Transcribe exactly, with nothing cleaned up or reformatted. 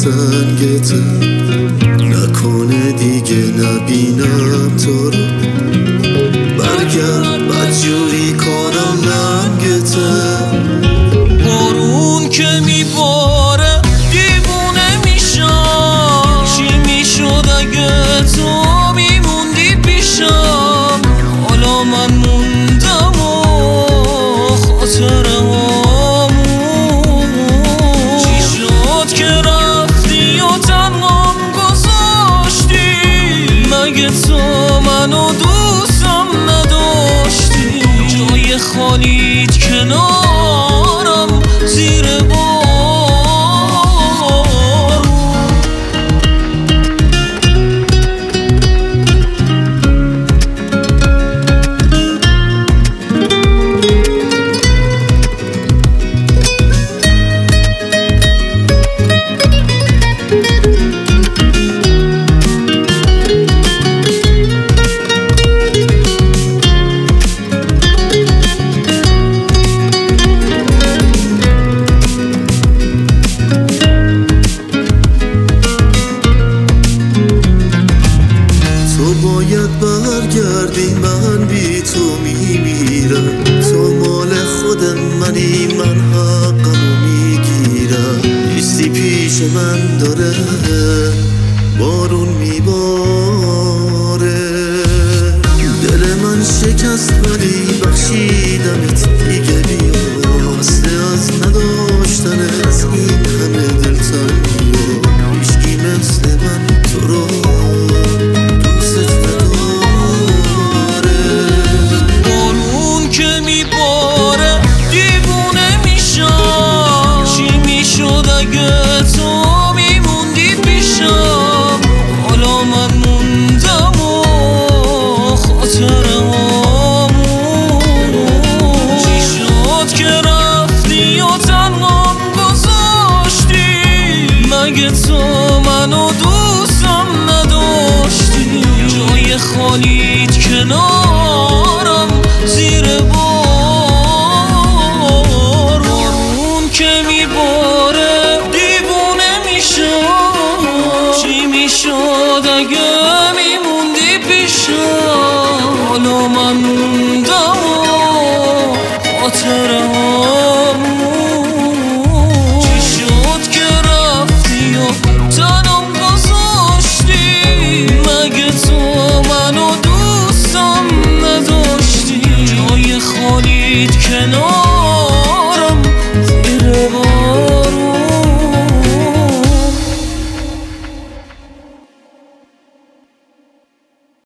سنگت نکنه دیگه نبینم تو رو برگرد بدجوری کنم لنگت بارون که میباره دیوونه میشم چی میشد اگه تو میموندی پیشم حالا من موندم و خاطره هامون چی شد که رفتی و تنهام گذاشتی مگه تو منو دوستم نداشتی جای خالیت کنارم زیر بارون باید برگردی من بی تو میمیرم تو مال خود منی من حقمو میگیرم نیستی پیش من داره بارون میباره دل من شکست ولی بخشیدمت دیگه بیا خسته از نداشتن از این همه دلتنگی و هیچکی مثل من تو رو مگه تو منو دوستم نداشتی جای خالیت کنارم زیر بارون که میبارد